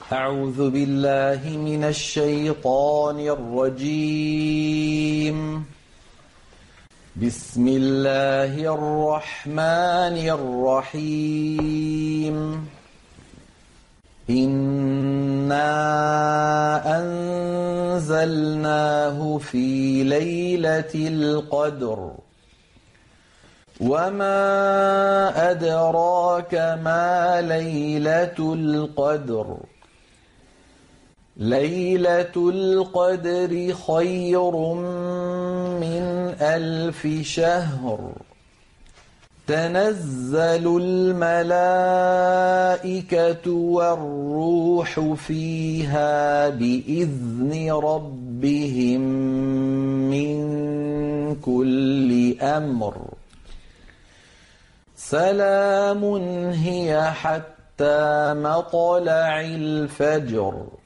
أعوذ بالله من الشيطان الرجيم. بسم الله الرحمن الرحيم. إنا أنزلناه في ليلة القدر وما أدراك ما ليلة القدر ليلة القدر خير من 1000 شهر تنزل الملائكة والروح فيها بإذن ربهم من كل أمر سلام هي حتى مطلع الفجر